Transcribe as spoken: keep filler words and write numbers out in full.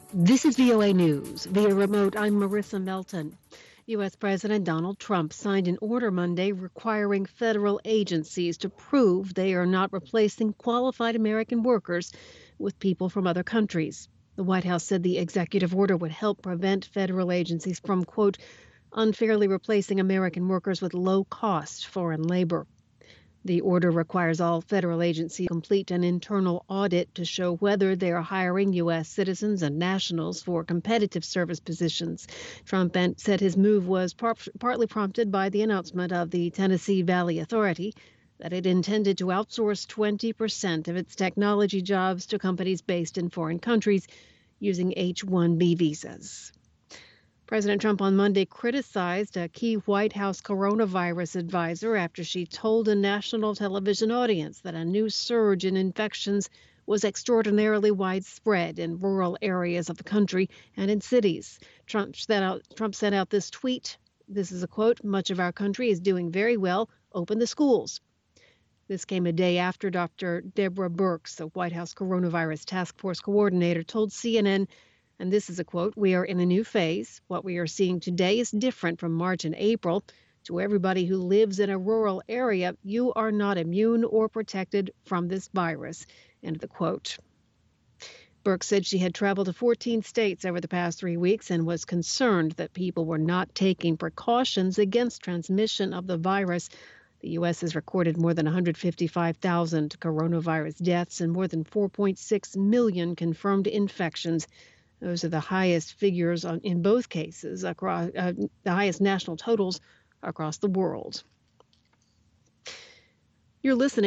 This is V O A News. Via remote, I'm Marissa Melton. U S. President Donald Trump signed an order Monday requiring federal agencies to prove they are not replacing qualified American workers with people from other countries. The White House said the executive order would help prevent federal agencies from, quote, unfairly replacing American workers with low-cost foreign labor. The order requires all federal agencies to complete an internal audit to show whether they are hiring U S citizens and nationals for competitive service positions. Trump said his move was par- partly prompted by the announcement of the Tennessee Valley Authority that it intended to outsource twenty percent of its technology jobs to companies based in foreign countries using H one B visas. President Trump on Monday criticized a key White House coronavirus advisor after she told a national television audience that a new surge in infections was extraordinarily widespread in rural areas of the country and in cities. Trump sent out, Trump sent out this tweet. This is a quote, "Much of our country is doing very well. Open the schools." This came a day after Doctor Deborah Birx, a White House coronavirus task force coordinator, told C N N, and this is a quote, "We are in a new phase. What we are seeing today is different from March and April. To everybody who lives in a rural area, you are not immune or protected from this virus." End of the quote. Birx said she had traveled to fourteen states over the past three weeks and was concerned that people were not taking precautions against transmission of the virus. The U S has recorded more than one hundred fifty-five thousand coronavirus deaths and more than four point six million confirmed infections. Those are the highest figures on, in both cases, across uh, the highest national totals across the world. You're listening.